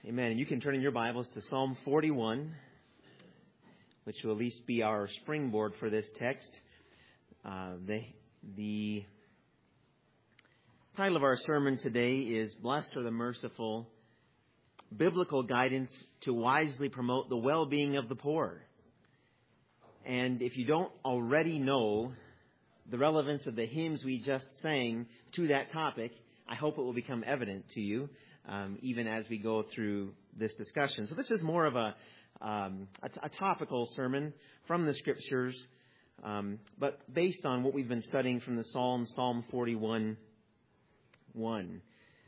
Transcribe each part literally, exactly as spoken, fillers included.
Amen. And you can turn in your Bibles to Psalm forty-one, which will at least be our springboard for this text. Uh, the, the title of our sermon today is Blessed Are the Merciful, Biblical Guidance to Wisely Promote the Well-Being of the Poor. And if you don't already know the relevance of the hymns we just sang to that topic, I hope it will become evident to you. Um, even as we go through this discussion. So this is more of a, um, a, a topical sermon from the Scriptures, um, but based on what we've been studying from the Psalm, Psalm forty-one, one.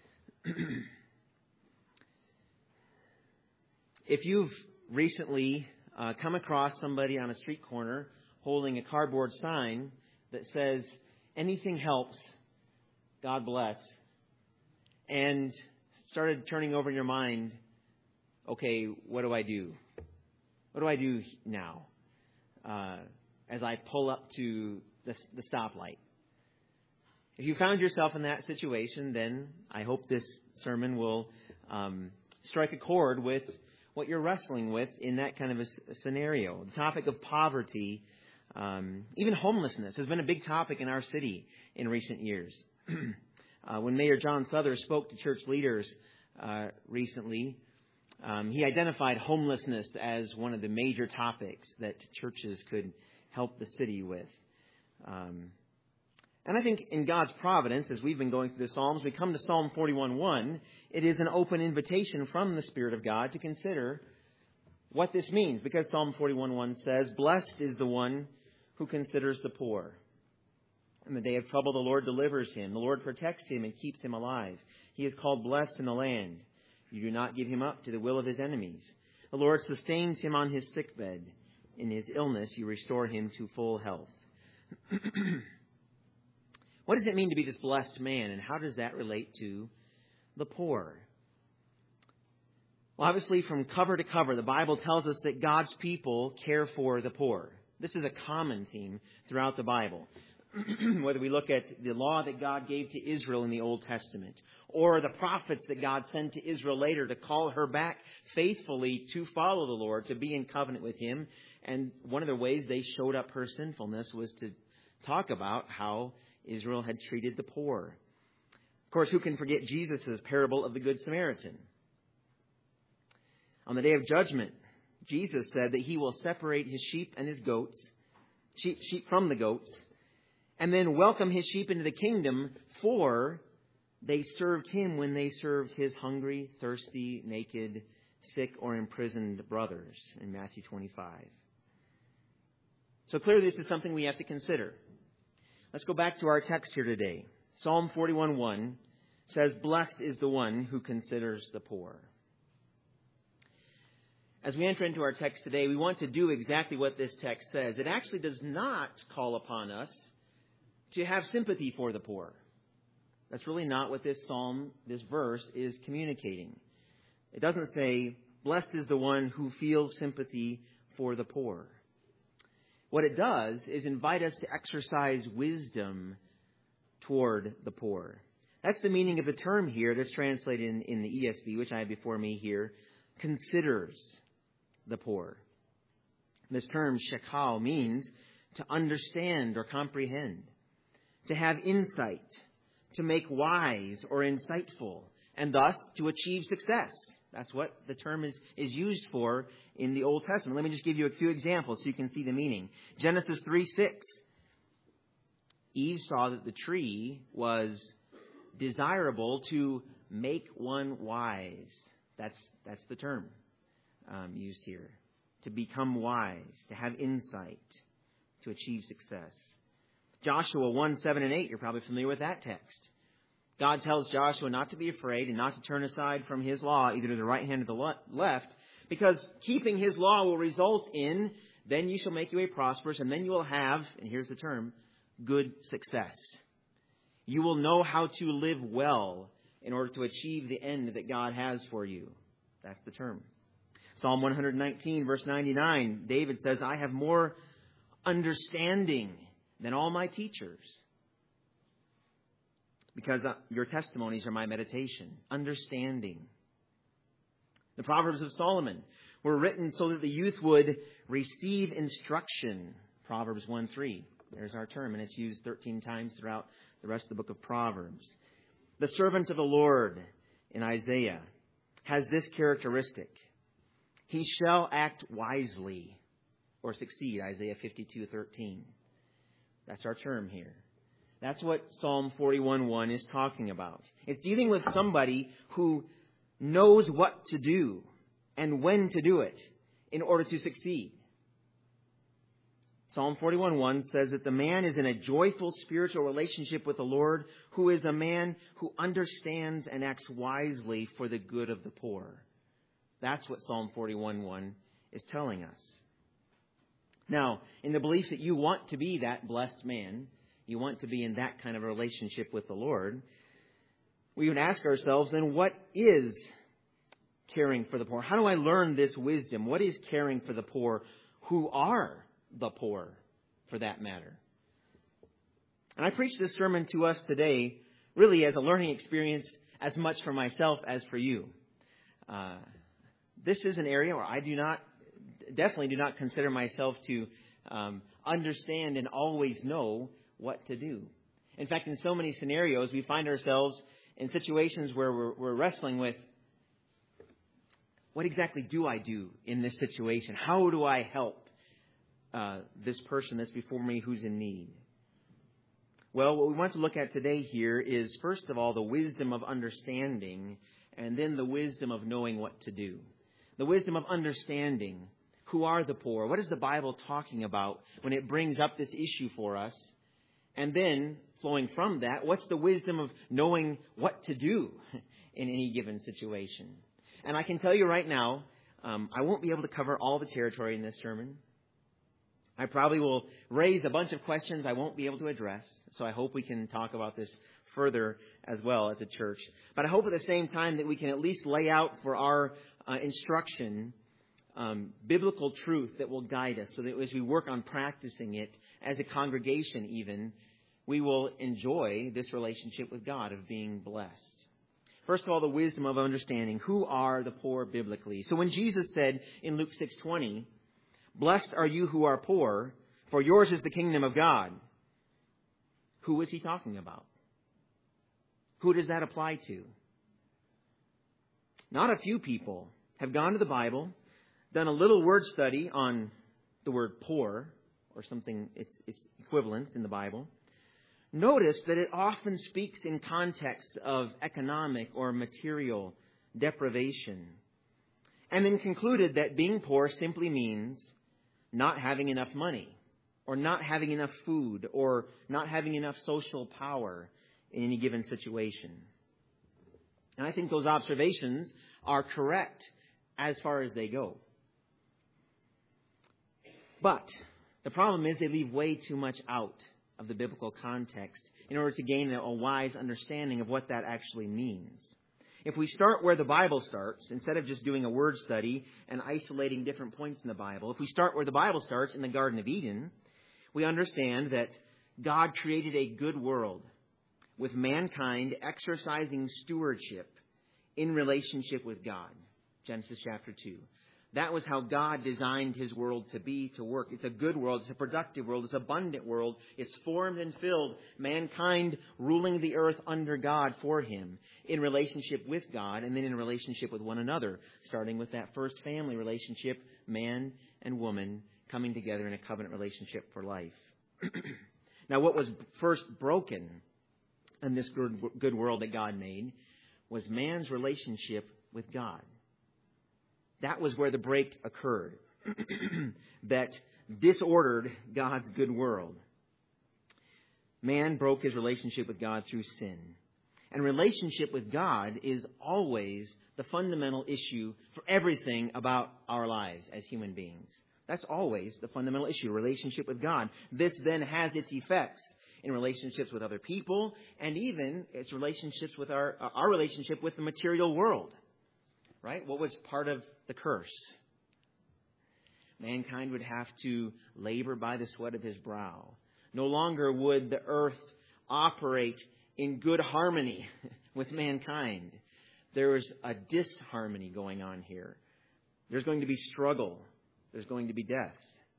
If you've recently uh, come across somebody on a street corner holding a cardboard sign that says, "Anything helps, God bless," and started turning over in your mind, okay, what do I do? What do I do now uh, as I pull up to the, the stoplight? If you found yourself in that situation, then I hope this sermon will um, strike a chord with what you're wrestling with in that kind of a, a scenario. The topic of poverty, um, even homelessness, has been a big topic in our city in recent years. Uh, when Mayor John Souther spoke to church leaders uh, recently, um, he identified homelessness as one of the major topics that churches could help the city with. Um, and I think in God's providence, as we've been going through the Psalms, we come to Psalm forty-one one. It is an open invitation from the Spirit of God to consider what this means, because Psalm forty-one one says, "Blessed is the one who considers the poor. In the day of trouble, the Lord delivers him. The Lord protects him and keeps him alive. He is called blessed in the land. You do not give him up to the will of his enemies. The Lord sustains him on his sickbed. In his illness, you restore him to full health." What does it mean to be this blessed man, and how does that relate to the poor? Well, obviously, from cover to cover, the Bible tells us that God's people care for the poor. This is a common theme throughout the Bible. Whether we look at the law that God gave to Israel in the Old Testament, or the prophets that God sent to Israel later to call her back faithfully to follow the Lord, to be in covenant with Him. And one of the ways they showed up her sinfulness was to talk about how Israel had treated the poor. Of course, who can forget Jesus' parable of the Good Samaritan? On the day of judgment, Jesus said that He will separate His sheep and His goats, sheep, sheep from the goats, and then welcome His sheep into the kingdom, for they served Him when they served His hungry, thirsty, naked, sick, or imprisoned brothers in Matthew twenty-five. So clearly this is something we have to consider. Let's go back to our text here today. Psalm forty-one one says, "Blessed is the one who considers the poor." As we enter into our text today, we want to do exactly what this text says. It actually does not call upon us to have sympathy for the poor. That's really not what this psalm, this verse, is communicating. It doesn't say, "Blessed is the one who feels sympathy for the poor." What it does is invite us to exercise wisdom toward the poor. That's the meaning of the term here that's translated in, in the E S V, which I have before me here, considers the poor. This term, shekal, means to understand or comprehend, to have insight, to make wise or insightful, and thus to achieve success. That's what the term is, is used for in the Old Testament. Let me just give you a few examples so you can see the meaning. Genesis three six. Eve saw that the tree was desirable to make one wise. That's, that's the term um, used here. To become wise, to have insight, to achieve success. Joshua one, seven, and eight, you're probably familiar with that text. God tells Joshua not to be afraid and not to turn aside from His law, either to the right hand or the left, because keeping His law will result in, then you shall make your way prosperous, and then you will have, and here's the term, good success. You will know how to live well in order to achieve the end that God has for you. That's the term. Psalm one nineteen, verse ninety-nine, David says, "I have more understanding than all my teachers, because your testimonies are my meditation." Understanding. The Proverbs of Solomon were written so that the youth would receive instruction. Proverbs one three. There's our term, and it's used thirteen times throughout the rest of the book of Proverbs. The servant of the Lord in Isaiah has this characteristic. He shall act wisely or succeed, Isaiah fifty-two thirteen. That's our term here. That's what Psalm forty-one one is talking about. It's dealing with somebody who knows what to do and when to do it in order to succeed. Psalm forty-one one says that the man is in a joyful spiritual relationship with the Lord, who is a man who understands and acts wisely for the good of the poor. That's what Psalm forty-one one is telling us. Now, in the belief that you want to be that blessed man, you want to be in that kind of a relationship with the Lord, we would ask ourselves, then what is caring for the poor? How do I learn this wisdom? What is caring for the poor? Who are the poor, for that matter? And I preach this sermon to us today really as a learning experience as much for myself as for you. Uh, this is an area where I do not, definitely do not consider myself to um, understand and always know what to do. In fact, in so many scenarios, we find ourselves in situations where we're, we're wrestling with, what exactly do I do in this situation? How do I help Uh, this person that's before me who's in need? Well, what we want to look at today here is, first of all, the wisdom of understanding, and then the wisdom of knowing what to do. The wisdom of understanding. Who are the poor? What is the Bible talking about when it brings up this issue for us? And then, flowing from that, what's the wisdom of knowing what to do in any given situation? And I can tell you right now, um, I won't be able to cover all the territory in this sermon. I probably will raise a bunch of questions I won't be able to address. So I hope we can talk about this further as well as a church. But I hope at the same time that we can at least lay out for our uh, instruction um, biblical truth that will guide us, so that as we work on practicing it as a congregation even, we will enjoy this relationship with God of being blessed. First of all, the wisdom of understanding. Who are the poor biblically? So when Jesus said in Luke six twenty, "Blessed are you who are poor, for yours is the kingdom of God," who is he talking about? Who does that apply to? Not a few people have gone to the Bible, done a little word study on the word poor, or something, its, its equivalent in the Bible. Notice that it often speaks in context of economic or material deprivation. And then concluded that being poor simply means not having enough money, or not having enough food, or not having enough social power in any given situation. And I think those observations are correct as far as they go. But the problem is they leave way too much out of the biblical context in order to gain a wise understanding of what that actually means. If we start where the Bible starts, instead of just doing a word study and isolating different points in the Bible, if we start where the Bible starts in the Garden of Eden, we understand that God created a good world with mankind exercising stewardship in relationship with God. Genesis chapter two. That was how God designed his world to be, to work. It's a good world. It's a productive world. It's an abundant world. It's formed and filled. Mankind ruling the earth under God for him, in relationship with God, and then in relationship with one another, starting with that first family relationship, man and woman coming together in a covenant relationship for life. Now, what was first broken in this good, good world that God made was man's relationship with God. That was where the break occurred that disordered God's good world. Man broke his relationship with God through sin. And relationship with God is always the fundamental issue for everything about our lives as human beings. That's always the fundamental issue, relationship with God. This then has its effects in relationships with other people, and even its relationships with our, our relationship with the material world. Right? What was part of the curse? Mankind would have to labor by the sweat of his brow. No longer would the earth operate in good harmony with mankind. there is a disharmony going on here. There's going to be struggle. There's going to be death.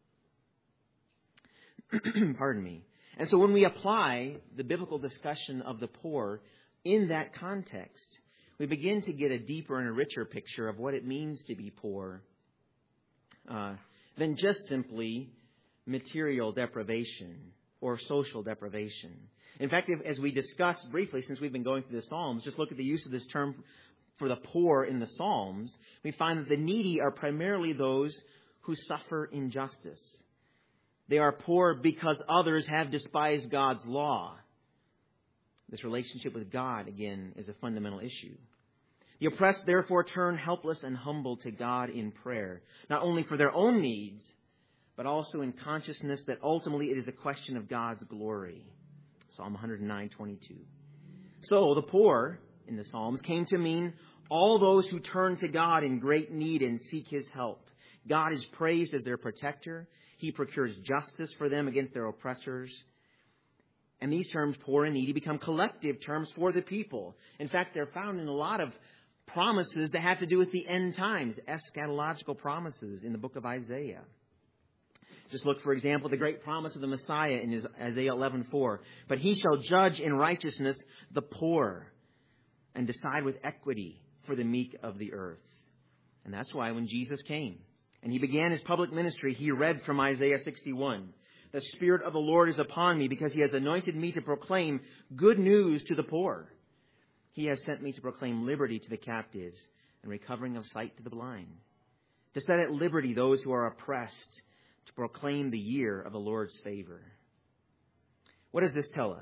Pardon me. And so when we apply the biblical discussion of the poor in that context, we begin to get a deeper and a richer picture of what it means to be poor uh, than just simply material deprivation or social deprivation. In fact, if, as we discussed briefly since we've been going through the Psalms, just look at the use of this term for the poor in the Psalms, we find that the needy are primarily those who suffer injustice. They are poor because others have despised God's law. This relationship with God, again, is a fundamental issue. The oppressed, therefore, turn helpless and humble to God in prayer, not only for their own needs, but also in consciousness that ultimately it is a question of God's glory. Psalm one oh nine twenty-two. So the poor in the Psalms came to mean all those who turn to God in great need and seek His help. God is praised as their protector. He procures justice for them against their oppressors. And these terms, poor and needy, become collective terms for the people. In fact, they're found in a lot of promises that have to do with the end times, eschatological promises in the book of Isaiah. Just look, for example, the great promise of the Messiah in Isaiah eleven four. But he shall judge in righteousness the poor and decide with equity for the meek of the earth. And that's why when Jesus came and he began his public ministry, he read from Isaiah sixty-one. The Spirit of the Lord is upon me because he has anointed me to proclaim good news to the poor. He has sent me to proclaim liberty to the captives and recovering of sight to the blind, to set at liberty those who are oppressed, to proclaim the year of the Lord's favor. What does this tell us?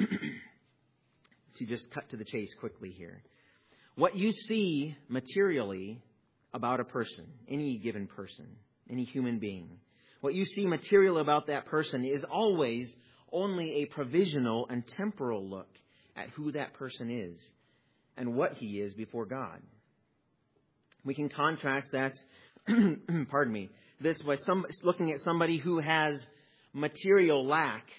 To just cut to the chase quickly here. What you see materially about a person, any given person, any human being, what you see material about that person is always only a provisional and temporal look at who that person is and what he is before God. We can contrast that, pardon me, this by some, looking at somebody who has material lack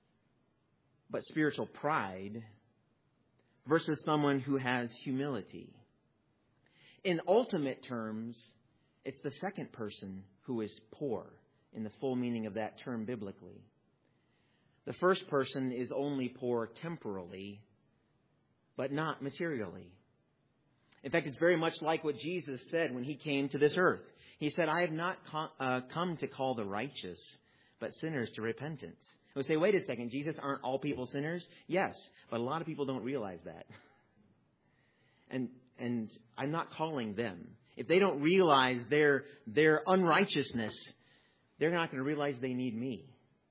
but spiritual pride versus someone who has humility. In ultimate terms, it's the second person who is poor in the full meaning of that term biblically. The first person is only poor temporally, but not materially. In fact, it's very much like what Jesus said when he came to this earth. He said, I have not com- uh, come to call the righteous, but sinners to repentance. We say, wait a second, Jesus, aren't all people sinners? Yes, but a lot of people don't realize that. And and I'm not calling them. If they don't realize their their unrighteousness, they're not going to realize they need me.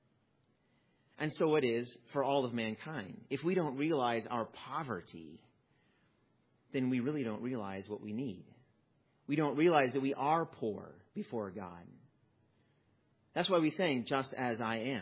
And so it is for all of mankind. If we don't realize our poverty, then we really don't realize what we need. We don't realize that we are poor before God. That's why we're saying, just as I am.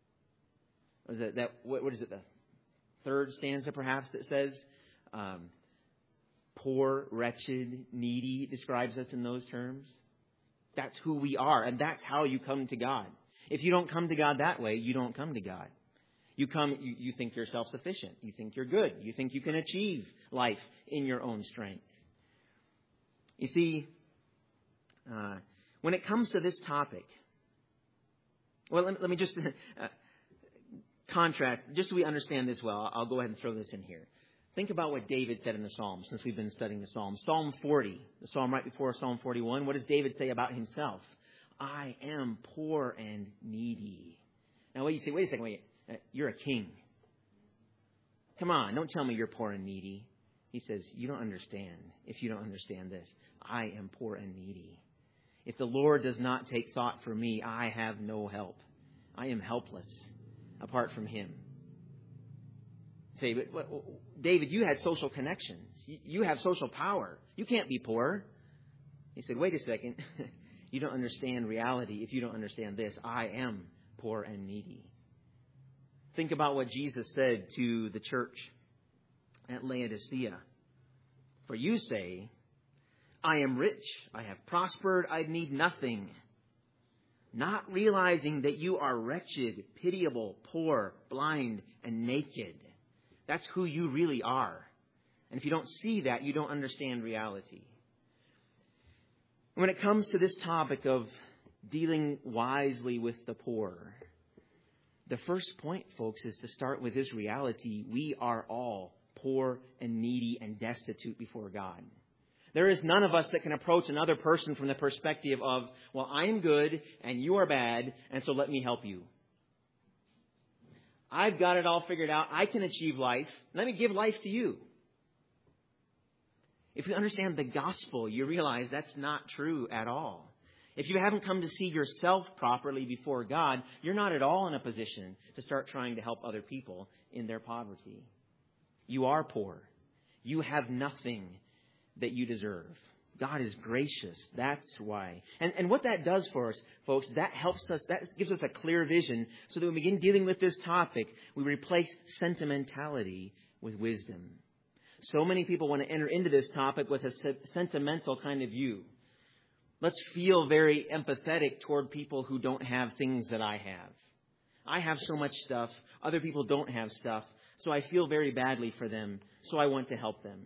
Is it that, what, what is it, the third stanza perhaps that says, um, poor, wretched, needy, describes us in those terms? That's who we are, and that's how you come to God. If you don't come to God that way, you don't come to God. You come, you, you think you're self-sufficient. You think you're good. You think you can achieve life in your own strength. You see, uh, when it comes to this topic, well, let me, let me just uh, contrast, just so we understand this well. I'll go ahead and throw this in here. Think about what David said in the Psalms, since we've been studying the Psalms. Psalm forty, the Psalm right before Psalm forty-one. What does David say about himself? I am poor and needy. Now, what you say? Wait a second, wait. Uh, you're a king. Come on, don't tell me you're poor and needy. He says, you don't understand if you don't understand this. I am poor and needy. If the Lord does not take thought for me, I have no help. I am helpless apart from Him. Say, but, but, David, you had social connections. You, you have social power. You can't be poor. He said, wait a second. You don't understand reality if you don't understand this. I am poor and needy. Think about what Jesus said to the church at Laodicea. For you say, I am rich, I have prospered, I need nothing. Not realizing that you are wretched, pitiable, poor, blind, and naked. That's who you really are. And if you don't see that, you don't understand reality. When it comes to this topic of dealing wisely with the poor, the first point, folks, is to start with this reality. We are all poor and needy and destitute before God. There is none of us that can approach another person from the perspective of, well, I'm good and you are bad, and so let me help you. I've got it all figured out. I can achieve life. Let me give life to you. If you understand the gospel, you realize that's not true at all. If you haven't come to see yourself properly before God, you're not at all in a position to start trying to help other people in their poverty. You are poor. You have nothing that you deserve. God is gracious. That's why. And, and what that does for us, folks, that helps us, that gives us a clear vision so that when we begin dealing with this topic, we replace sentimentality with wisdom. So many people want to enter into this topic with a sentimental kind of view. Let's feel very empathetic toward people who don't have things that I have. I have so much stuff. Other people don't have stuff. So I feel very badly for them. So I want to help them.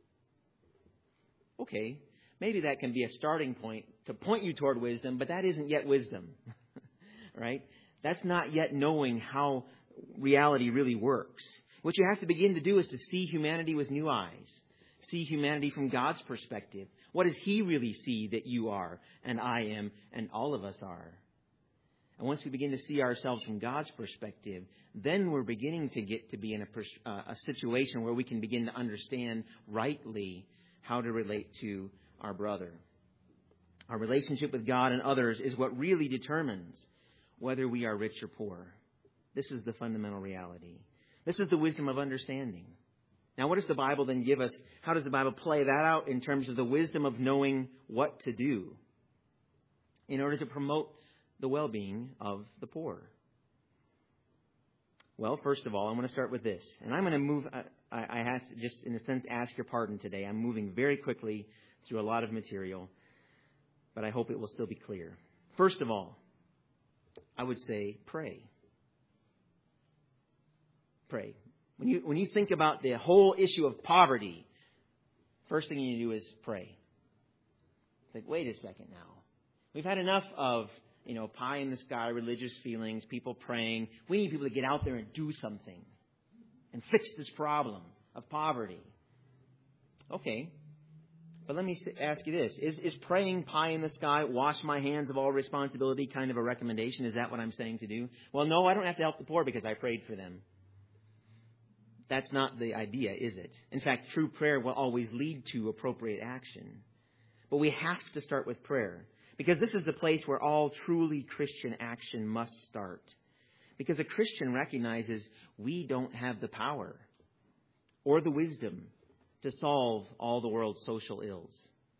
Okay, maybe that can be a starting point to point you toward wisdom, but that isn't yet wisdom. Right? That's not yet knowing how reality really works. What you have to begin to do is to see humanity with new eyes. See humanity from God's perspective. What does He really see that you are and I am and all of us are? And once we begin to see ourselves from God's perspective, then we're beginning to get to be in a, pers- uh, a situation where we can begin to understand rightly how to relate to our brother. Our relationship with God and others is what really determines whether we are rich or poor. This is the fundamental reality. This is the wisdom of understanding. Now, what does the Bible then give us? How does the Bible play that out in terms of the wisdom of knowing what to do in order to promote the well-being of the poor? Well, first of all, I'm going to start with this. And I'm going to move, I, I have to just, in a sense, ask your pardon today. I'm moving very quickly through a lot of material, but I hope it will still be clear. First of all, I would say pray. Pray. When you when you think about the whole issue of poverty, first thing you do is pray. It's like, wait a second now. We've had enough of, you know, pie in the sky, religious feelings, people praying. We need people to get out there and do something and fix this problem of poverty. Okay. But let me ask you this. Is, is praying pie in the sky, wash my hands of all responsibility kind of a recommendation? Is that what I'm saying to do? Well, no, I don't have to help the poor because I prayed for them. That's not the idea, is it? In fact, true prayer will always lead to appropriate action. But we have to start with prayer, because this is the place where all truly Christian action must start. Because a Christian recognizes we don't have the power or the wisdom to solve all the world's social ills.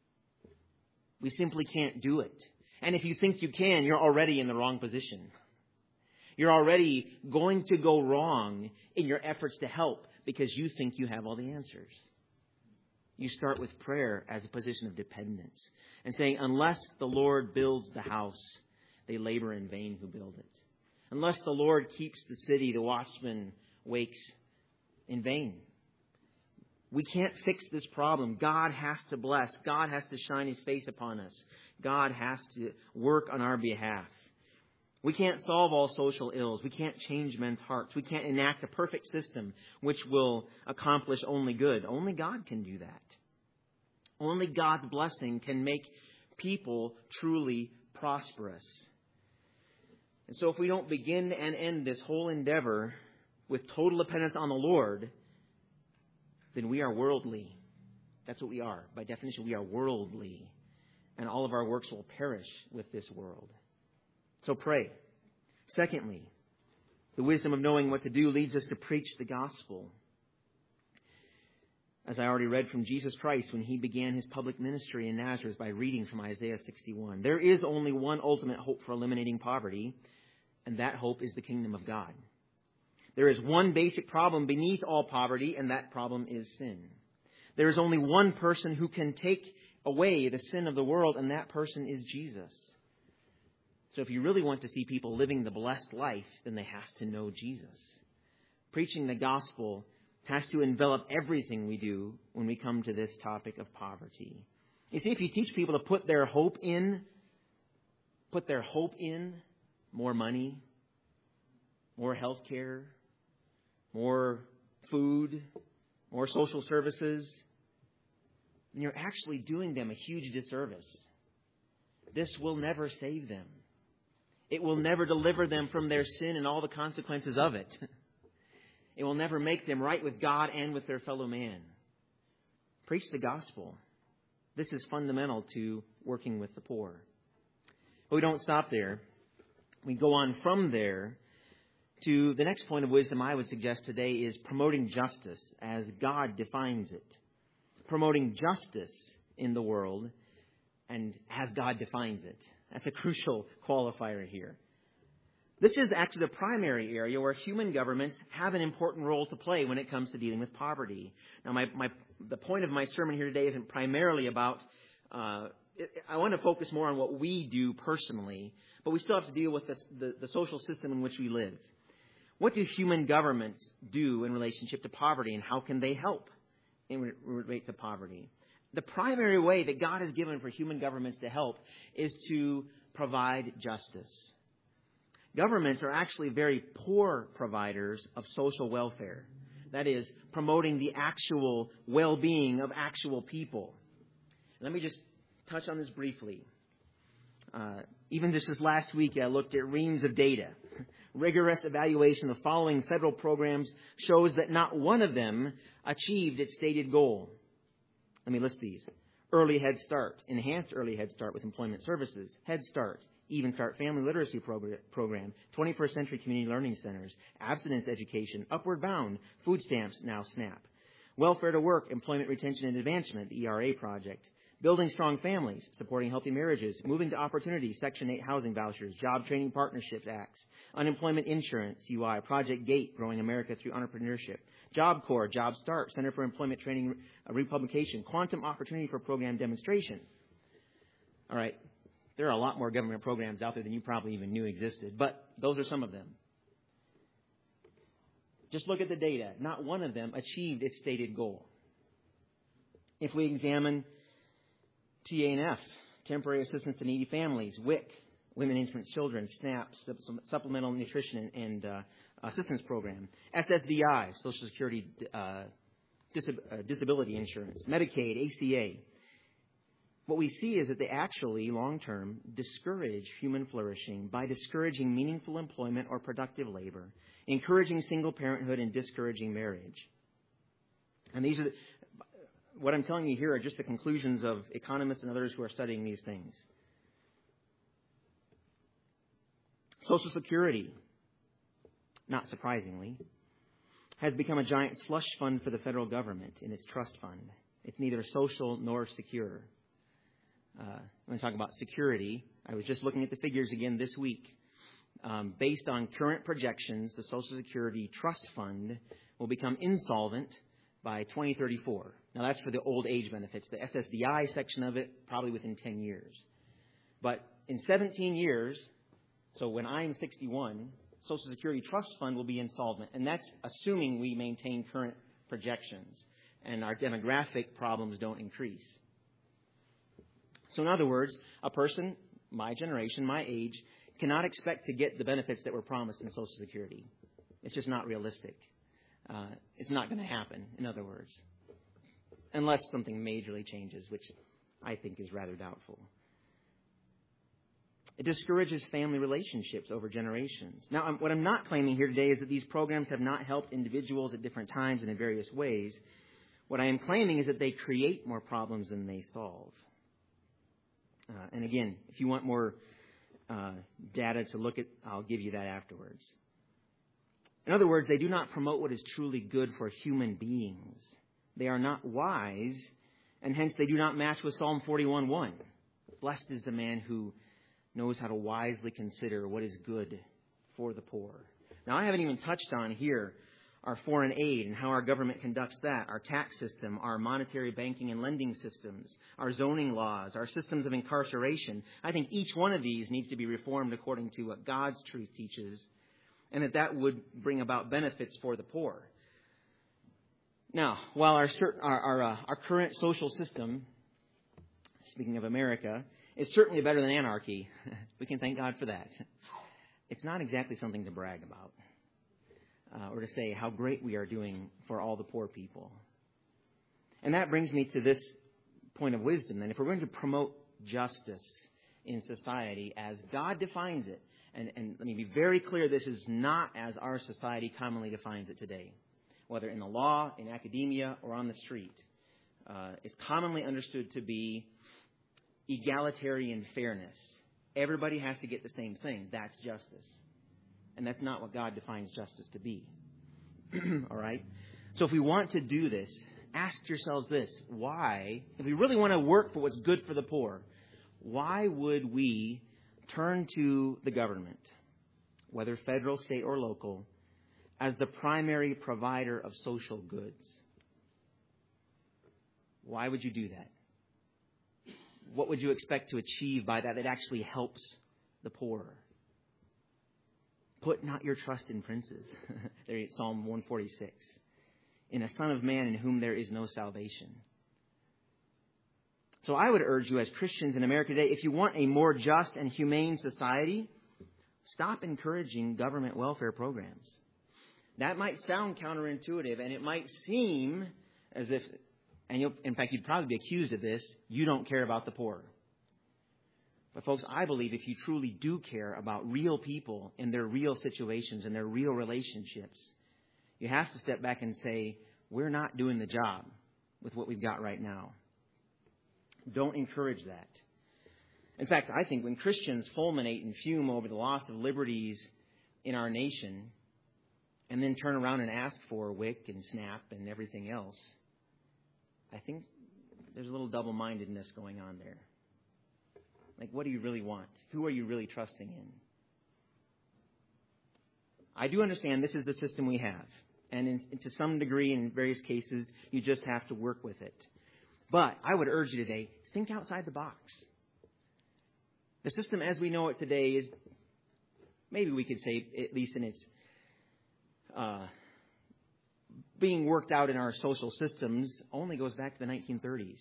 We simply can't do it. And if you think you can, you're already in the wrong position. You're already going to go wrong in your efforts to help because you think you have all the answers. You start with prayer as a position of dependence and saying, unless the Lord builds the house, they labor in vain who build it. Unless the Lord keeps the city, the watchman wakes in vain. We can't fix this problem. God has to bless. God has to shine His face upon us. God has to work on our behalf. We can't solve all social ills. We can't change men's hearts. We can't enact a perfect system which will accomplish only good. Only God can do that. Only God's blessing can make people truly prosperous. And so if we don't begin and end this whole endeavor with total dependence on the Lord, then we are worldly. That's what we are. By definition, we are worldly. And all of our works will perish with this world. So pray. Secondly, the wisdom of knowing what to do leads us to preach the gospel. As I already read from Jesus Christ when He began His public ministry in Nazareth by reading from Isaiah sixty-one. There is only one ultimate hope for eliminating poverty, and that hope is the kingdom of God. There is one basic problem beneath all poverty, and that problem is sin. There is only one person who can take away the sin of the world, and that person is Jesus. So if you really want to see people living the blessed life, then they have to know Jesus. Preaching the gospel has to envelop everything we do when we come to this topic of poverty. You see, if you teach people to put their hope in, put their hope in more money, more health care, more food, more social services, then you're actually doing them a huge disservice. This will never save them. It will never deliver them from their sin and all the consequences of it. It will never make them right with God and with their fellow man. Preach the gospel. This is fundamental to working with the poor. But we don't stop there. We go on from there to the next point of wisdom I would suggest today is promoting justice as God defines it. Promoting justice in the world and as God defines it. That's a crucial qualifier here. This is actually the primary area where human governments have an important role to play when it comes to dealing with poverty. Now, my, my the point of my sermon here today isn't primarily about, uh, I want to focus more on what we do personally, but we still have to deal with this, the, the social system in which we live. What do human governments do in relationship to poverty, and how can they help in relate to poverty? The primary way that God has given for human governments to help is to provide justice. Governments are actually very poor providers of social welfare. That is, promoting the actual well-being of actual people. Let me just touch on this briefly. Uh, even just this last week, I looked at reams of data. Rigorous evaluation of the following federal programs shows that not one of them achieved its stated goal. Let me list these. Early Head Start, Enhanced Early Head Start with Employment Services, Head Start, Even Start Family Literacy Program, twenty-first Century Community Learning Centers, Abstinence Education, Upward Bound, Food Stamps, now SNAP, Welfare to Work, Employment Retention and Advancement, the E R A Project, Building Strong Families, Supporting Healthy Marriages, Moving to Opportunity, Section eight Housing Vouchers, Job Training Partnerships Acts, Unemployment Insurance, U I, Project GATE, Growing America Through Entrepreneurship, Job Corps, Job Start, Center for Employment Training uh, Republication, Quantum Opportunity for Program Demonstration. All right, there are a lot more government programs out there than you probably even knew existed, but those are some of them. Just look at the data. Not one of them achieved its stated goal. If we examine T A N F, Temporary Assistance to Needy Families, W I C, Women, Infants, Children, SNAP, Supplemental Nutrition and uh, Assistance Program, S S D I, Social Security uh, Disab- uh, Disability Insurance, Medicaid, A C A. What we see is that they actually, long-term, discourage human flourishing by discouraging meaningful employment or productive labor, encouraging single parenthood, and discouraging marriage. And these are the, what I'm telling you here are just the conclusions of economists and others who are studying these things. Social Security, not surprisingly, has become a giant slush fund for the federal government in its trust fund. It's neither social nor secure. Uh, when I talk about security, I was just looking at the figures again this week. Um, based on current projections, the Social Security Trust Fund will become insolvent by twenty thirty-four. Now, that's for the old age benefits. The S S D I section of it, probably within ten years. But in seventeen years, so when I'm sixty-one, Social Security Trust Fund will be insolvent. And that's assuming we maintain current projections and our demographic problems don't increase. So in other words, a person, my generation, my age, cannot expect to get the benefits that were promised in Social Security. It's just not realistic. Uh, it's not going to happen, in other words, unless something majorly changes, which I think is rather doubtful. It discourages family relationships over generations. Now, I'm, what I'm not claiming here today is that these programs have not helped individuals at different times and in various ways. What I am claiming is that they create more problems than they solve. Uh, and again, if you want more uh, data to look at, I'll give you that afterwards. In other words, they do not promote what is truly good for human beings. They are not wise, and hence they do not match with Psalm forty-one one. Blessed is the man who knows how to wisely consider what is good for the poor. Now, I haven't even touched on here our foreign aid and how our government conducts that, our tax system, our monetary banking and lending systems, our zoning laws, our systems of incarceration. I think each one of these needs to be reformed according to what God's truth teaches, and that that would bring about benefits for the poor. Now, while our cer- our our, uh, our current social system, speaking of America, is certainly better than anarchy, we can thank God for that. It's not exactly something to brag about uh, or to say how great we are doing for all the poor people. And that brings me to this point of wisdom. Then, if we're going to promote justice in society as God defines it, and, and let me be very clear, this is not as our society commonly defines it today, whether in the law, in academia, or on the street. Uh, it's commonly understood to be egalitarian fairness. Everybody has to get the same thing. That's justice. And that's not what God defines justice to be. All right? So if we want to do this, ask yourselves this. Why, if we really want to work for what's good for the poor, why would we turn to the government, whether federal, state, or local, as the primary provider of social goods? Why would you do that? What would you expect to achieve by that that actually helps the poor? Put not your trust in princes. There, Psalm one forty-six. In a son of man in whom there is no salvation. So I would urge you as Christians in America today, if you want a more just and humane society, stop encouraging government welfare programs. That might sound counterintuitive, and it might seem as if, and you'll, in fact, you'd probably be accused of this, you don't care about the poor. But folks, I believe if you truly do care about real people in their real situations and their real relationships, you have to step back and say, we're not doing the job with what we've got right now. Don't encourage that. In fact, I think when Christians fulminate and fume over the loss of liberties in our nation and then turn around and ask for W I C and SNAP and everything else, I think there's a little double-mindedness going on there. Like, what do you really want? Who are you really trusting in? I do understand this is the system we have. And in, to some degree, in various cases, you just have to work with it. But I would urge you today, think outside the box. The system as we know it today is, maybe we could say, at least in its uh, being worked out in our social systems, only goes back to the nineteen thirties.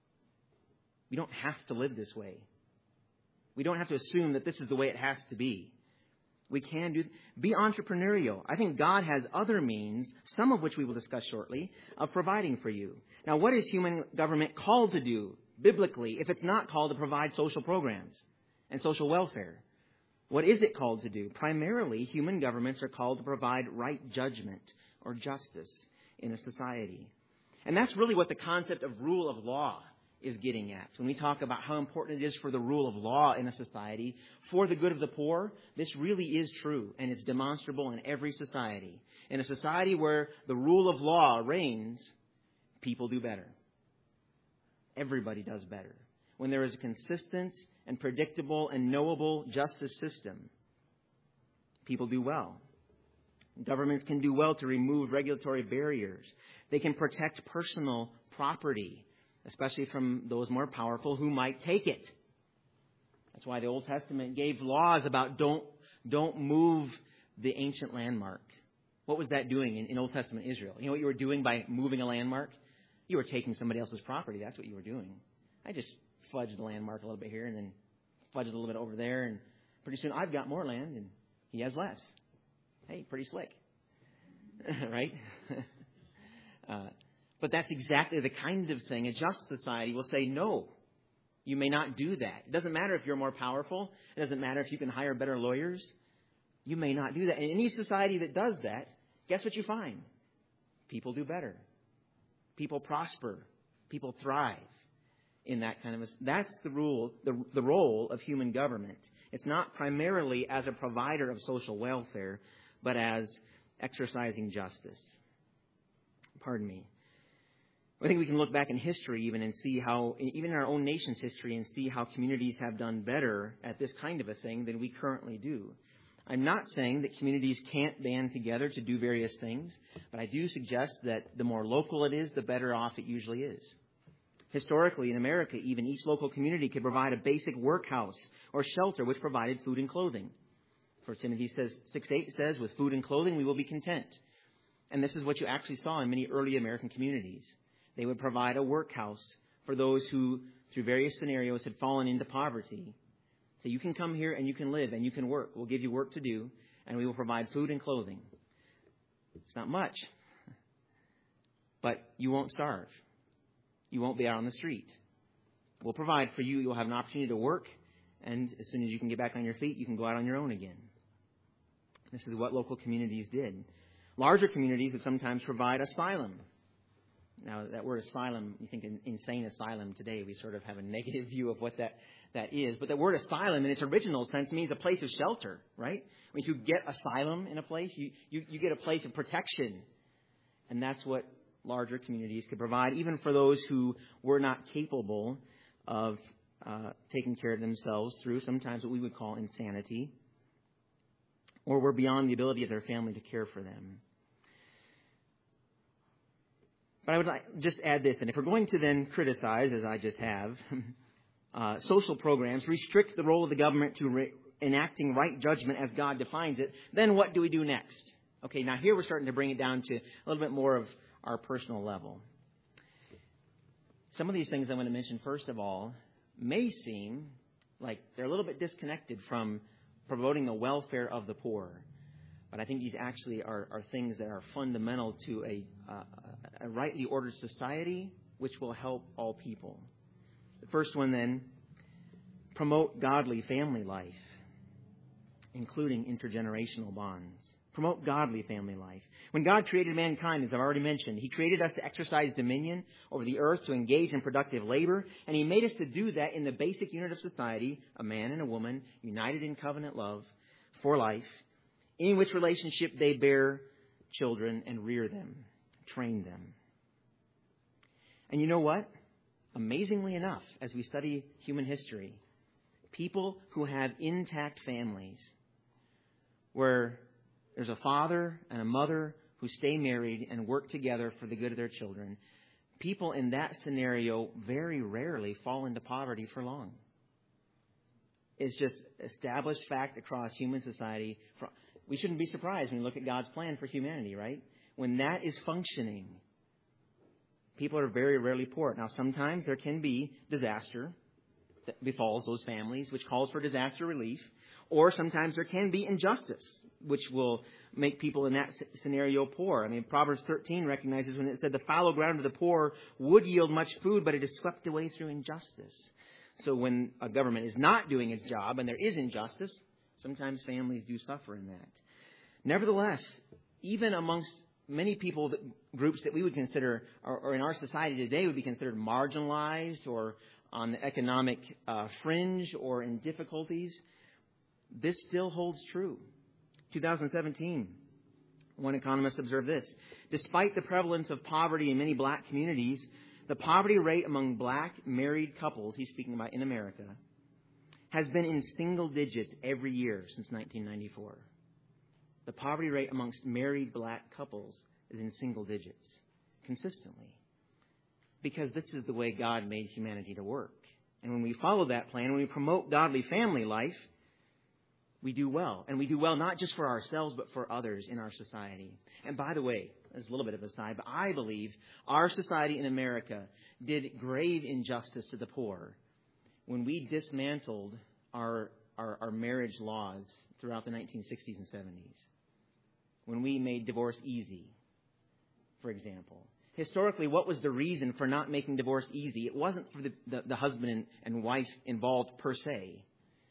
We don't have to live this way. We don't have to assume that this is the way it has to be. We can do, be entrepreneurial. I think God has other means, some of which we will discuss shortly, of providing for you. Now, what is human government called to do biblically if it's not called to provide social programs and social welfare? What is it called to do? Primarily, human governments are called to provide right judgment or justice in a society. And that's really what the concept of rule of law is getting at. When we talk about how important it is for the rule of law in a society, for the good of the poor, this really is true, and it's demonstrable in every society. In a society where the rule of law reigns, people do better. Everybody does better. When there is a consistent and predictable and knowable justice system, people do well. Governments can do well to remove regulatory barriers. They can protect personal property, especially from those more powerful who might take it. That's why the Old Testament gave laws about don't don't move the ancient landmark. What was that doing in, in Old Testament Israel? You know what you were doing by moving a landmark? You were taking somebody else's property. That's what you were doing. I just fudged the landmark a little bit here and then fudged a little bit over there, and pretty soon I've got more land and he has less. Hey, pretty slick. Right? uh, But that's exactly the kind of thing a just society will say, no, you may not do that. It doesn't matter if you're more powerful. It doesn't matter if you can hire better lawyers. You may not do that. In any society that does that, guess what you find? People do better. People prosper. People thrive in that kind of a... That's the rule, the, the role of human government. It's not primarily as a provider of social welfare, but as exercising justice. Pardon me. I think we can look back in history even and see how, even in our own nation's history, and see how communities have done better at this kind of a thing than we currently do. I'm not saying that communities can't band together to do various things, but I do suggest that the more local it is, the better off it usually is. Historically, in America, even each local community could provide a basic workhouse or shelter which provided food and clothing. First Timothy says, six eight says, with food and clothing we will be content. And this is what you actually saw in many early American communities. They would provide a workhouse for those who, through various scenarios, had fallen into poverty. So you can come here and you can live and you can work. We'll give you work to do, and we will provide food and clothing. It's not much, but you won't starve. You won't be out on the street. We'll provide for you. You'll have an opportunity to work, and as soon as you can get back on your feet, you can go out on your own again. This is what local communities did. Larger communities would sometimes provide asylum. Now, that word asylum, you think in insane asylum today, we sort of have a negative view of what that, that is. But the word asylum in its original sense means a place of shelter, right? When you get asylum in a place, you, you, you get a place of protection. And that's what larger communities could provide, even for those who were not capable of uh, taking care of themselves through sometimes what we would call insanity, or were beyond the ability of their family to care for them. But I would like just add this, and if we're going to then criticize, as I just have, uh, social programs, restrict the role of the government to re- enacting right judgment as God defines it, then what do we do next? Okay, now here we're starting to bring it down to a little bit more of our personal level. Some of these things I'm going to mention, first of all, may seem like they're a little bit disconnected from promoting the welfare of the poor. But I think these actually are, are things that are fundamental to a, uh, a rightly ordered society, which will help all people. The first one, then, promote godly family life, including intergenerational bonds. Promote godly family life. When God created mankind, as I've already mentioned, He created us to exercise dominion over the earth, to engage in productive labor, and He made us to do that in the basic unit of society, a man and a woman, united in covenant love for life, in which relationship they bear children and rear them, train them. And you know what? Amazingly enough, as we study human history, people who have intact families, where there's a father and a mother who stay married and work together for the good of their children, people in that scenario very rarely fall into poverty for long. It's just established fact across human society. We shouldn't be surprised when we look at God's plan for humanity, right? When that is functioning, people are very rarely poor. Now, sometimes there can be disaster that befalls those families, which calls for disaster relief. Or sometimes there can be injustice, which will make people in that scenario poor. I mean, Proverbs thirteen recognizes when it said the fallow ground of the poor would yield much food, but it is swept away through injustice. So when a government is not doing its job and there is injustice, sometimes families do suffer in that. Nevertheless, even amongst many people, that, groups that we would consider, or, or in our society today would be considered marginalized or on the economic uh, fringe or in difficulties, this still holds true. twenty seventeen, one economist observed this. Despite the prevalence of poverty in many black communities, the poverty rate among black married couples, he's speaking about in America, has been in single digits every year since nineteen ninety-four. The poverty rate amongst married black couples is in single digits consistently, because this is the way God made humanity to work. And when we follow that plan, when we promote godly family life, we do well. And we do well not just for ourselves, but for others in our society. And by the way, as a little bit of a side, but I believe our society in America did grave injustice to the poor when we dismantled our, our, our marriage laws throughout the nineteen sixties and seventies. When we made divorce easy, for example. Historically, what was the reason for not making divorce easy? It wasn't for the, the, the husband and, and wife involved per se.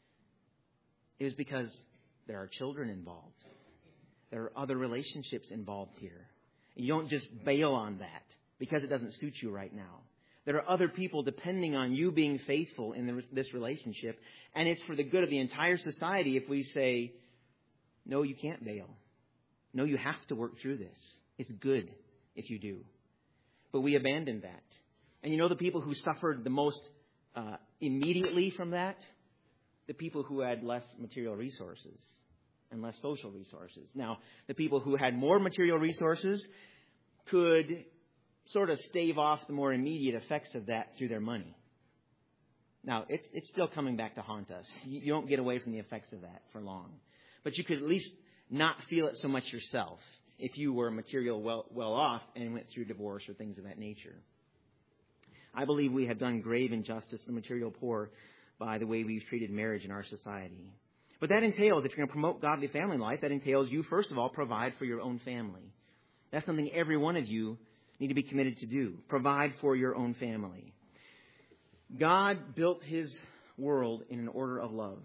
It was because there are children involved. There are other relationships involved here. You don't just bail on that because it doesn't suit you right now. There are other people depending on you being faithful in the, this relationship. And it's for the good of the entire society if we say, no, you can't bail. No, you have to work through this. It's good if you do. But we abandoned that. And you know the people who suffered the most uh, immediately from that? The people who had less material resources and less social resources. Now, the people who had more material resources could sort of stave off the more immediate effects of that through their money. Now, it's, it's still coming back to haunt us. You, you don't get away from the effects of that for long. But you could at least not feel it so much yourself. if you were material well, well off and went through divorce or things of that nature. I believe we have done grave injustice to the material poor by the way we've treated marriage in our society. But that entails, if you're going to promote godly family life, that entails you, first of all, provide for your own family. That's something every one of you need to be committed to do. Provide for your own family. God built his world in an order of love.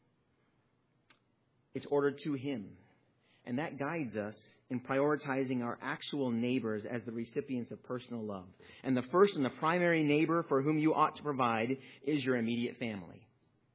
It's ordered to him. And that guides us in prioritizing our actual neighbors as the recipients of personal love. And the first and the primary neighbor for whom you ought to provide is your immediate family.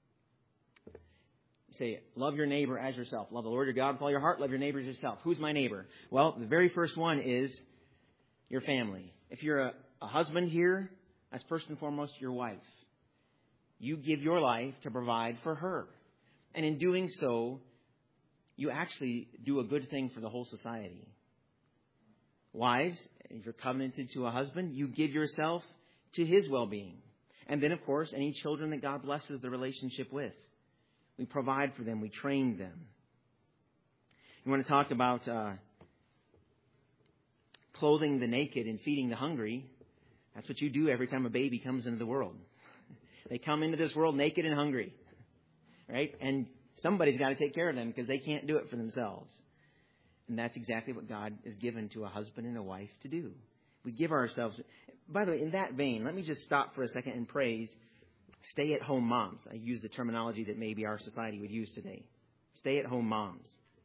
Say, love your neighbor as yourself. Love the Lord your God with all your heart. Love your neighbor as yourself. Who's my neighbor? Well, the very first one is your family. If you're a, a husband here, that's first and foremost your wife. You give your life to provide for her. And in doing so, you actually do a good thing for the whole society. Wives, if you're covenanted to a husband, you give yourself to his well-being. And then, of course, any children that God blesses the relationship with. We provide for them. We train them. You want to talk about uh, clothing the naked and feeding the hungry. That's what you do every time a baby comes into the world. They come into this world naked and hungry. Right? And somebody's got to take care of them because they can't do it for themselves. And that's exactly what God has given to a husband and a wife to do. We give ourselves. By the way, in that vein, let me just stop for a second and praise stay-at-home moms. I use the terminology that maybe our society would use today. Stay-at-home moms.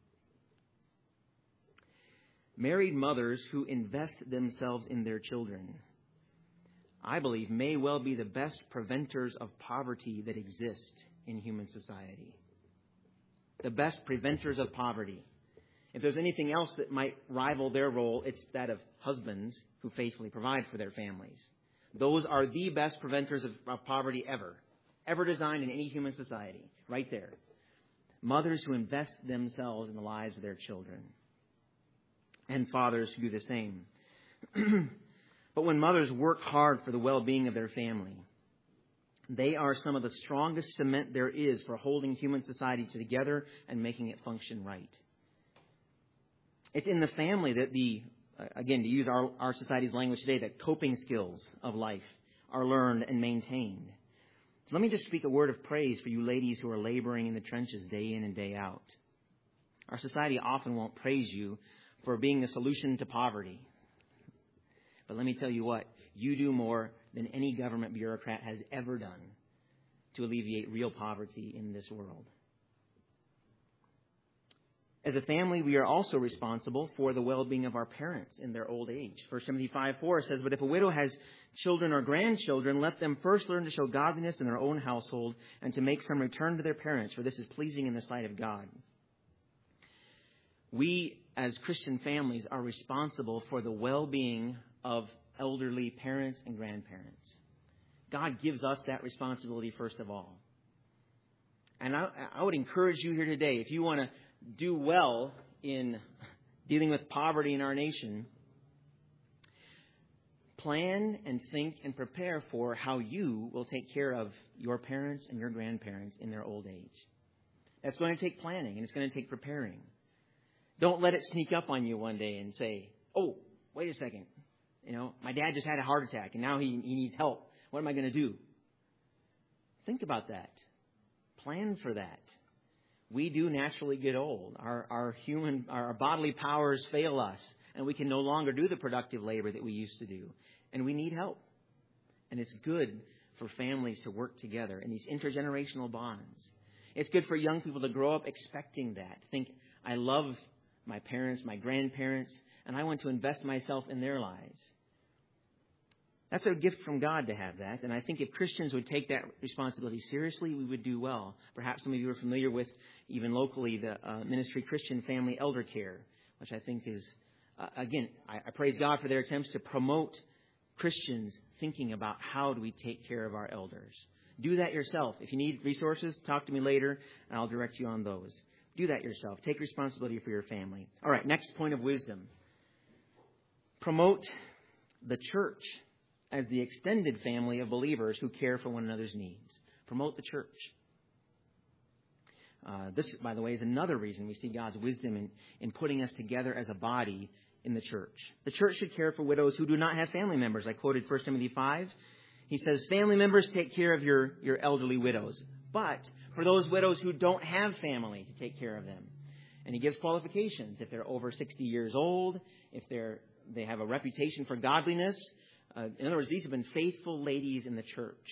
Married mothers who invest themselves in their children, I believe, may well be the best preventers of poverty that exist in human society. The best preventers of poverty. If there's anything else that might rival their role, it's that of husbands who faithfully provide for their families. Those are the best preventers of, of poverty ever. Ever designed in any human society. Right there. Mothers who invest themselves in the lives of their children. And fathers who do the same. But when mothers work hard for the well-being of their family, they are some of the strongest cement there is for holding human society together and making it function right. It's in the family that the, again, to use our, our society's language today, that coping skills of life are learned and maintained. So let me just speak a word of praise for you ladies who are laboring in the trenches day in and day out. Our society often won't praise you for being the solution to poverty. But let me tell you what, you do more than any government bureaucrat has ever done to alleviate real poverty in this world. As a family, we are also responsible for the well-being of our parents in their old age. First Timothy five four says, "But if a widow has children or grandchildren, let them first learn to show godliness in their own household and to make some return to their parents, for this is pleasing in the sight of God." We, as Christian families, are responsible for the well-being of elderly parents and grandparents. God gives us that responsibility first of all. And I, I would encourage you here today, if you want to do well in dealing with poverty in our nation, plan and think and prepare for how you will take care of your parents and your grandparents in their old age. That's going to take planning and it's going to take preparing. Don't let it sneak up on you one day and say, "Oh, wait a second. You know, my dad just had a heart attack and now he, he needs help. What am I going to do?" Think about that. Plan for that. We do naturally get old. Our, our human, our bodily powers fail us, and we can no longer do the productive labor that we used to do. And we need help. And it's good for families to work together in these intergenerational bonds. It's good for young people to grow up expecting that. Think, I love my parents, my grandparents, and I want to invest myself in their lives. That's a gift from God to have that. And I think if Christians would take that responsibility seriously, we would do well. Perhaps some of you are familiar with, even locally, the uh, Ministry Christian Family Elder Care, which I think is, uh, again, I, I praise God for their attempts to promote Christians thinking about how do we take care of our elders. Do that yourself. If you need resources, talk to me later, and I'll direct you on those. Do that yourself. Take responsibility for your family. All right, next point of wisdom. Promote the church as the extended family of believers who care for one another's needs. Promote the church. Uh, this, by the way, is another reason we see God's wisdom in, in putting us together as a body in the church. The church should care for widows who do not have family members. I quoted First Timothy five. He says, family members, take care of your, your elderly widows. But for those widows who don't have family, to take care of them. And he gives qualifications. If they're over sixty years old, if they're they have a reputation for godliness. Uh, in other words, these have been faithful ladies in the church.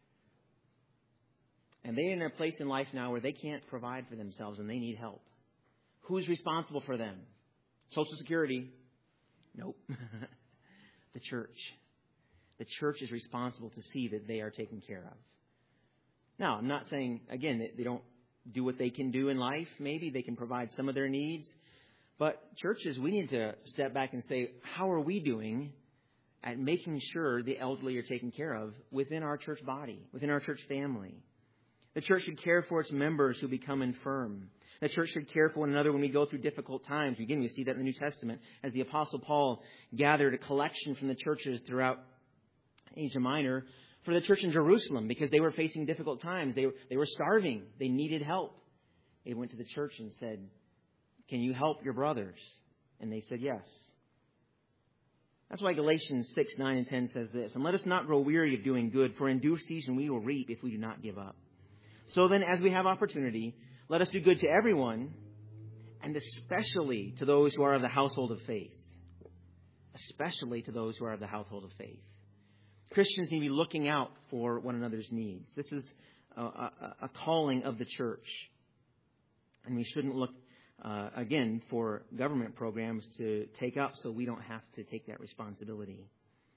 And they're in a place in life now where they can't provide for themselves and they need help. Who's responsible for them? Social Security? Nope. The church. The church is responsible to see that they are taken care of. Now, I'm not saying, again, that they don't do what they can do in life. Maybe they can provide some of their needs. But churches, we need to step back and say, how are we doing at making sure the elderly are taken care of within our church body, within our church family? The church should care for its members who become infirm. The church should care for one another when we go through difficult times. Again, we see that in the New Testament as the Apostle Paul gathered a collection from the churches throughout Asia Minor for the church in Jerusalem because they were facing difficult times. They were, they were starving. They needed help. They went to the church and said, can you help your brothers? And they said yes. That's why Galatians six, nine, and ten says this. And let us not grow weary of doing good, for in due season we will reap if we do not give up. So then, as we have opportunity, let us do good to everyone, and especially to those who are of the household of faith. Especially to those who are of the household of faith. Christians need to be looking out for one another's needs. This is a, a, a calling of the church. And we shouldn't look, uh, again, for government programs to take up so we don't have to take that responsibility.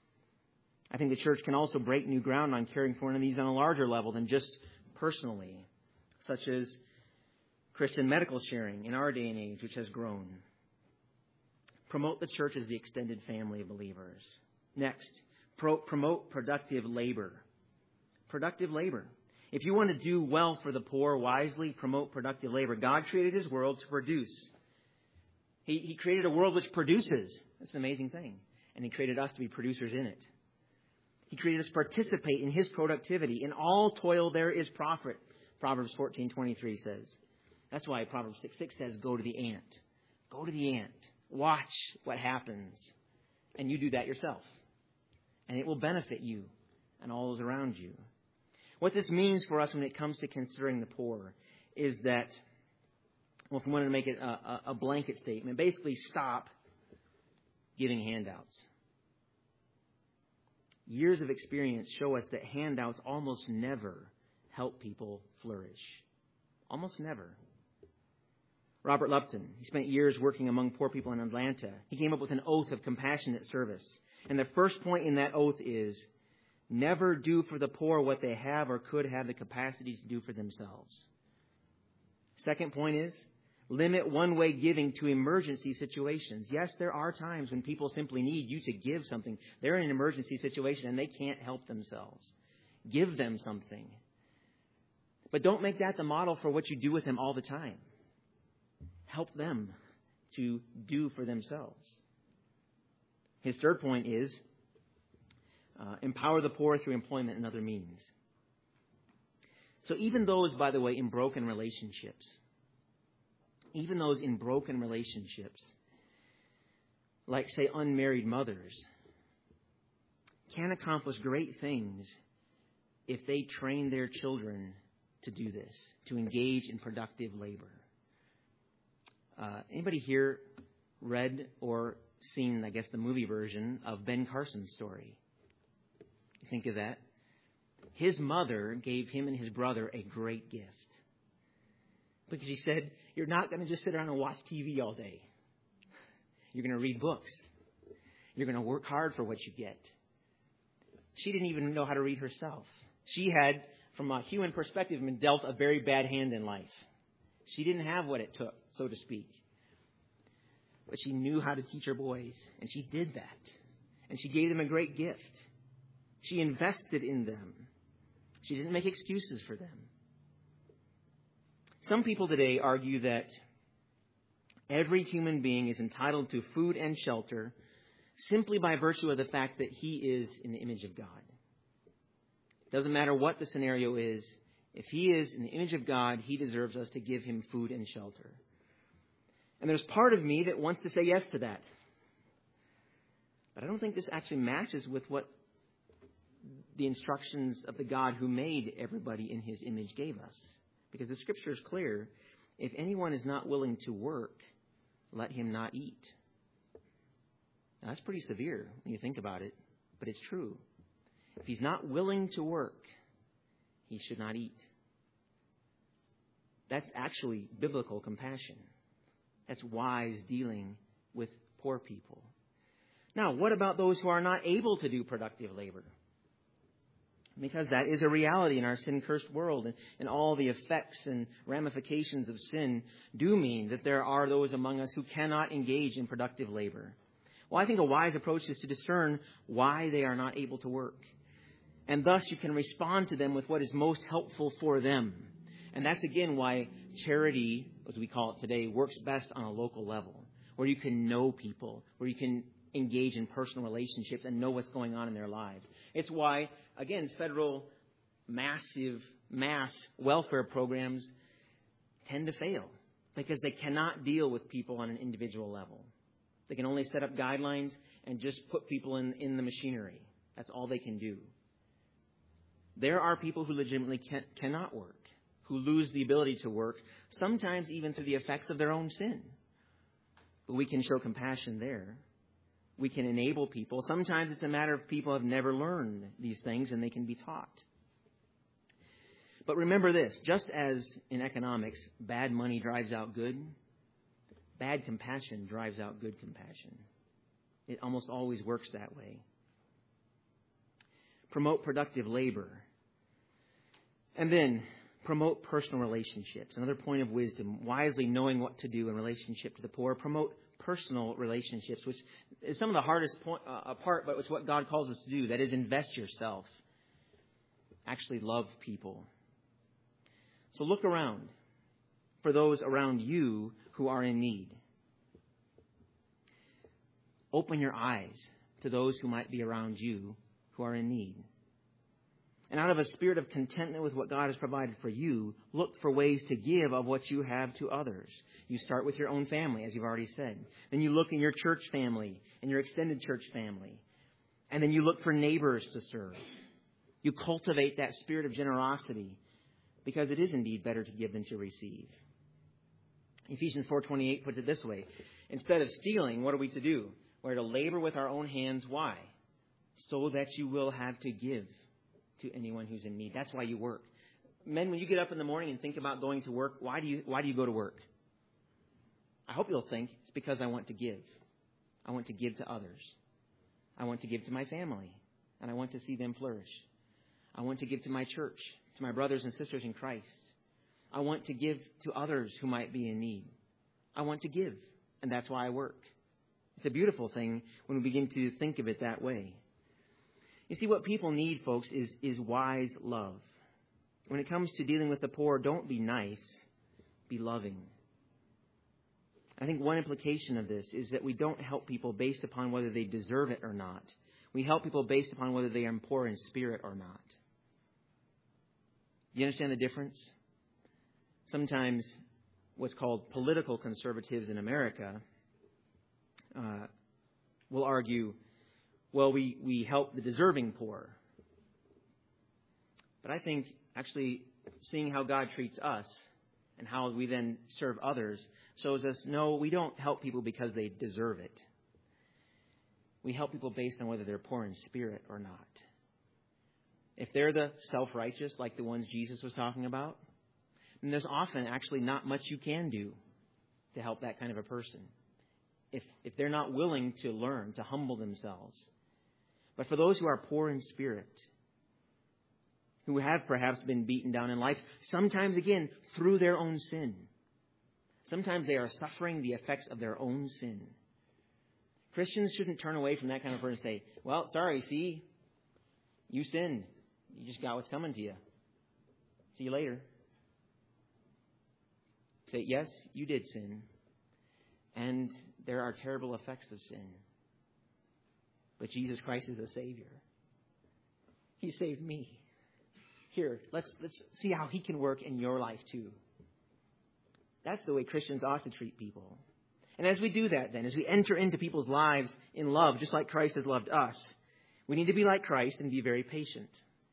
I think the church can also break new ground on caring for one of these on a larger level than just personally, such as Christian medical sharing in our day and age, which has grown. Promote the church as the extended family of believers. Next, pro- promote productive labor. Productive labor. If you want to do well for the poor wisely, promote productive labor. God created His world to produce. He, he created a world which produces. That's an amazing thing. And He created us to be producers in it. He created us to participate in His productivity. In all toil there is profit, Proverbs fourteen twenty-three says. That's why Proverbs six six says, go to the ant. Go to the ant. Watch what happens. And you do that yourself. And it will benefit you and all those around you. What this means for us when it comes to considering the poor is that, well, if we wanted to make it a, a blanket statement, basically stop giving handouts. Years of experience show us that handouts almost never help people flourish. Almost never. Robert Lupton, he spent years working among poor people in Atlanta. He came up with an oath of compassionate service. And the first point in that oath is, never do for the poor what they have or could have the capacity to do for themselves. Second point is, limit one-way giving to emergency situations. Yes, there are times when people simply need you to give something. They're in an emergency situation and they can't help themselves. Give them something. But don't make that the model for what you do with them all the time. Help them to do for themselves. His third point is, uh, empower the poor through employment and other means. So even those, by the way, in broken relationships, even those in broken relationships, like, say, unmarried mothers, can accomplish great things if they train their children to do this, to engage in productive labor. Uh, anybody here read or seen, I guess, the movie version of Ben Carson's story? You think of that? His mother gave him and his brother a great gift. Because she said, you're not going to just sit around and watch T V all day. You're going to read books. You're going to work hard for what you get. She didn't even know how to read herself. She had, from a human perspective, been dealt a very bad hand in life. She didn't have what it took, so to speak. But she knew how to teach her boys, and she did that. And she gave them a great gift. She invested in them. She didn't make excuses for them. Some people today argue that every human being is entitled to food and shelter simply by virtue of the fact that he is in the image of God. It doesn't matter what the scenario is. If he is in the image of God, he deserves us to give him food and shelter. And there's part of me that wants to say yes to that. But I don't think this actually matches with what the instructions of the God who made everybody in his image gave us. Because the scripture is clear. If anyone is not willing to work, let him not eat. Now, that's pretty severe when you think about it, but it's true. If he's not willing to work, he should not eat. That's actually biblical compassion. That's wise dealing with poor people. Now, what about those who are not able to do productive labor? Because that is a reality in our sin-cursed world. And, and all the effects and ramifications of sin do mean that there are those among us who cannot engage in productive labor. Well, I think a wise approach is to discern why they are not able to work. And thus you can respond to them with what is most helpful for them. And that's, again, why charity, as we call it today, works best on a local level, where you can know people, where you can engage in personal relationships and know what's going on in their lives. It's why, again, federal massive mass welfare programs tend to fail, because they cannot deal with people on an individual level. They can only set up guidelines and just put people in, in the machinery. That's all they can do. There are people who legitimately can, cannot work, who lose the ability to work, sometimes even through the effects of their own sin. But we can show compassion there. We can enable people. Sometimes it's a matter of people have never learned these things and they can be taught. But remember this, just as in economics, bad money drives out good, bad compassion drives out good compassion. It almost always works that way. Promote productive labor. And then promote personal relationships. Another point of wisdom, wisely knowing what to do in relationship to the poor. Promote personal relationships, which is some of the hardest point, uh, part, but it's what God calls us to do. That is, invest yourself. Actually love people. So look around for those around you who are in need. Open your eyes to those who might be around you who are in need. And out of a spirit of contentment with what God has provided for you, look for ways to give of what you have to others. You start with your own family, as you've already said. Then you look in your church family and your extended church family. And then you look for neighbors to serve. You cultivate that spirit of generosity, because it is indeed better to give than to receive. Ephesians four twenty-eight puts it this way. Instead of stealing, what are we to do? We're to labor with our own hands. Why? So that you will have to give to anyone who's in need. That's why you work. Men, when you get up in the morning and think about going to work, why do you why do you go to work? I hope you'll think it's because I want to give. I want to give to others. I want to give to my family, and I want to see them flourish. I want to give to my church, to my brothers and sisters in Christ. I want to give to others who might be in need. I want to give, and that's why I work. It's a beautiful thing when we begin to think of it that way. You see, what people need, folks, is, is wise love. When it comes to dealing with the poor, don't be nice, be loving. I think one implication of this is that we don't help people based upon whether they deserve it or not. We help people based upon whether they are poor in spirit or not. Do you understand the difference? Sometimes what's called political conservatives in America uh, will argue, well, we, we help the deserving poor. But I think actually seeing how God treats us and how we then serve others shows us, no, we don't help people because they deserve it. We help people based on whether they're poor in spirit or not. If they're the self-righteous, like the ones Jesus was talking about, then there's often actually not much you can do to help that kind of a person. If if they're not willing to learn, to humble themselves. But for those who are poor in spirit, who have perhaps been beaten down in life, sometimes, again, through their own sin. Sometimes they are suffering the effects of their own sin. Christians shouldn't turn away from that kind of person and say, well, sorry, see, you sinned. You just got what's coming to you. See you later. Say, yes, you did sin. And there are terrible effects of sin. But Jesus Christ is a Savior. He saved me. Here, let's let's see how he can work in your life too. That's the way Christians ought to treat people. And as we do that then, as we enter into people's lives in love, just like Christ has loved us, we need to be like Christ and be very patient.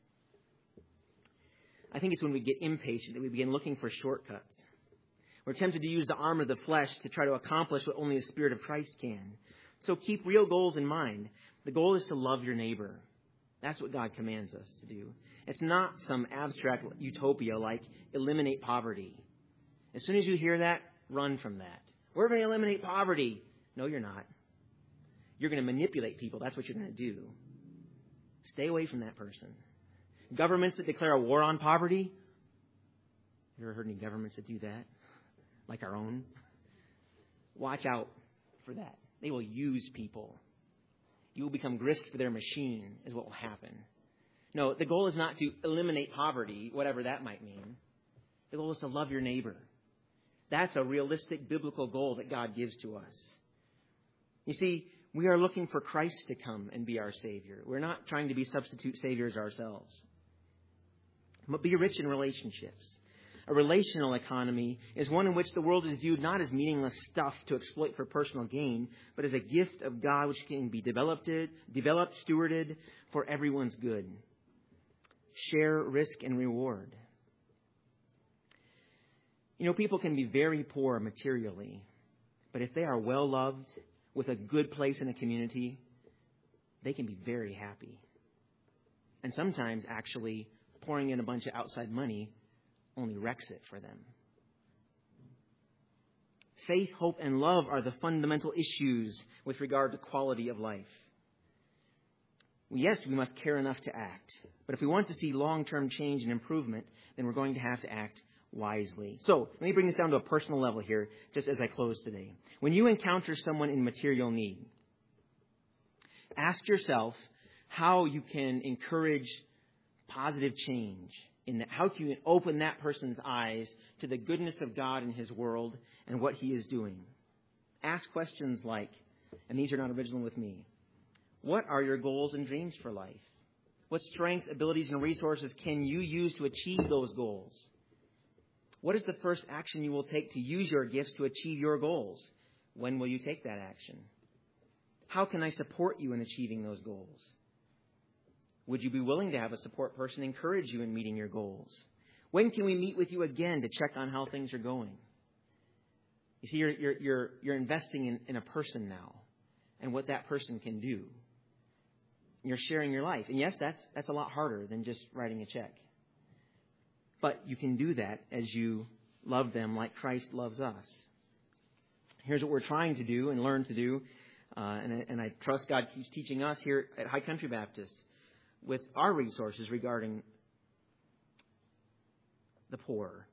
I think it's when we get impatient that we begin looking for shortcuts. We're tempted to use the arm of the flesh to try to accomplish what only the Spirit of Christ can. So keep real goals in mind. The goal is to love your neighbor. That's what God commands us to do. It's not some abstract utopia like eliminate poverty. As soon as you hear that, run from that. We're going to eliminate poverty. No, you're not. You're going to manipulate people. That's what you're going to do. Stay away from that person. Governments that declare a war on poverty. You ever heard any governments that do that? Like our own? Watch out for that. They will use people. You will become grist for their machine is what will happen. No, the goal is not to eliminate poverty, whatever that might mean. The goal is to love your neighbor. That's a realistic biblical goal that God gives to us. You see, we are looking for Christ to come and be our Savior. We're not trying to be substitute saviors ourselves. But be rich in relationships. A relational economy is one in which the world is viewed not as meaningless stuff to exploit for personal gain, but as a gift of God which can be developed, developed, stewarded for everyone's good. Share risk and reward. You know, people can be very poor materially, but if they are well loved, with a good place in a community, they can be very happy. And sometimes, actually, pouring in a bunch of outside money only wrecks it for them. Faith, hope, and love are the fundamental issues with regard to quality of life. Yes, we must care enough to act. But if we want to see long-term change and improvement, then we're going to have to act wisely. So, let me bring this down to a personal level here, just as I close today. When you encounter someone in material need, ask yourself how you can encourage positive change. In that, how can you open that person's eyes to the goodness of God in His world and what He is doing? Ask questions like, and these are not original with me, what are your goals and dreams for life? What strengths, abilities, and resources can you use to achieve those goals? What is the first action you will take to use your gifts to achieve your goals? When will you take that action? How can I support you in achieving those goals? Would you be willing to have a support person encourage you in meeting your goals? When can we meet with you again to check on how things are going? You see, you're, you're, you're, you're investing in, in a person now and what that person can do. You're sharing your life. And yes, that's, that's a lot harder than just writing a check. But you can do that as you love them like Christ loves us. Here's what we're trying to do and learn to do. Uh, and, and I trust God keeps teaching us here at High Country Baptist with our resources regarding the poor.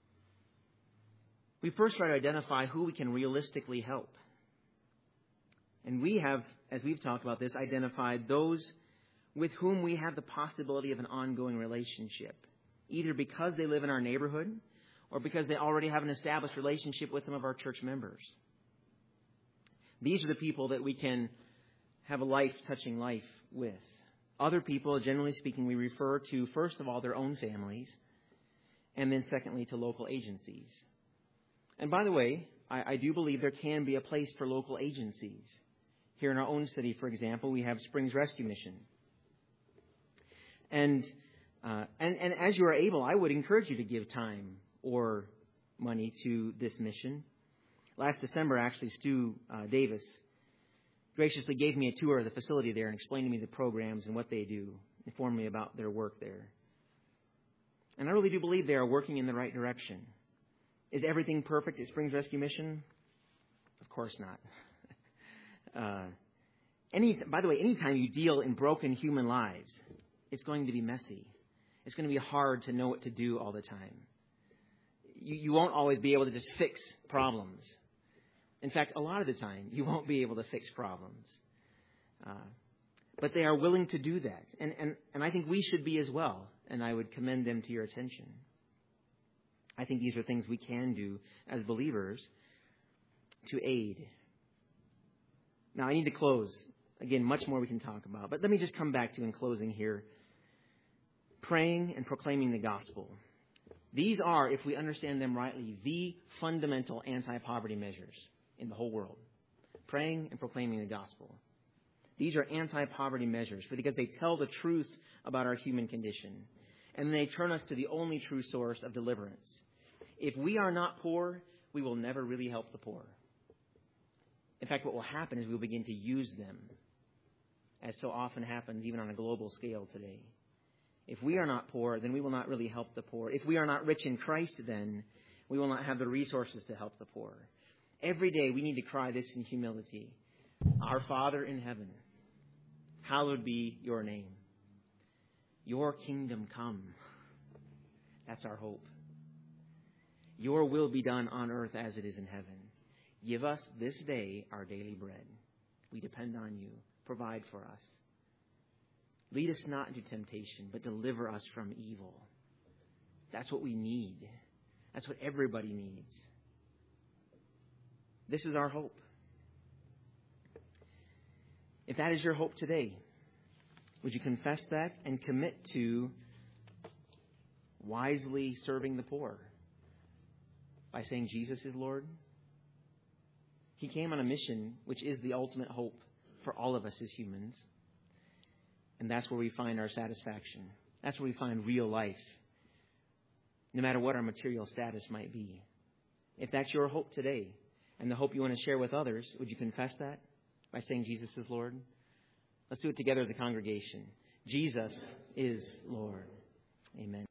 We first try to identify who we can realistically help. And we have, as we've talked about this, identified those with whom we have the possibility of an ongoing relationship, either because they live in our neighborhood or because they already have an established relationship with some of our church members. These are the people that we can have a life-touching life with. Other people, generally speaking, we refer to, first of all, their own families, and then secondly, to local agencies. And by the way, I, I do believe there can be a place for local agencies. Here in our own city, for example, we have Springs Rescue Mission. And, uh, and, and as you are able, I would encourage you to give time or money to this mission. Last December, actually, Stu uh, Davis graciously gave me a tour of the facility there and explained to me the programs and what they do, informed me about their work there. And I really do believe they are working in the right direction. Is everything perfect at Springs Rescue Mission? Of course not. uh, any, by the way, anytime you deal in broken human lives, it's going to be messy. It's going to be hard to know what to do all the time. You, you won't always be able to just fix problems. In fact, a lot of the time, you won't be able to fix problems. Uh, but they are willing to do that. And, and, and I think we should be as well. And I would commend them to your attention. I think these are things we can do as believers to aid. Now, I need to close. Again, much more we can talk about. But let me just come back to in closing here. praying and proclaiming the gospel. These are, if we understand them rightly, the fundamental anti-poverty measures in the whole world. Praying and proclaiming the gospel. These are anti-poverty measures because they tell the truth about our human condition. And they turn us to the only true source of deliverance. If we are not poor, we will never really help the poor. In fact, what will happen is we'll begin to use them, as so often happens even on a global scale today. If we are not poor, then we will not really help the poor. If we are not rich in Christ, then we will not have the resources to help the poor. Every day we need to cry this in humility. Our Father in heaven, hallowed be your name. Your kingdom come. That's our hope. Your will be done on earth as it is in heaven. Give us this day our daily bread. We depend on you. Provide for us. Lead us not into temptation, but deliver us from evil. That's what we need. That's what everybody needs. This is our hope. If that is your hope today, would you confess that and commit to wisely serving the poor by saying Jesus is Lord? He came on a mission which is the ultimate hope for all of us as humans. And that's where we find our satisfaction. That's where we find real life, no matter what our material status might be. If that's your hope today and the hope you want to share with others, would you confess that by saying Jesus is Lord? Let's do it together as a congregation. Jesus is Lord. Amen.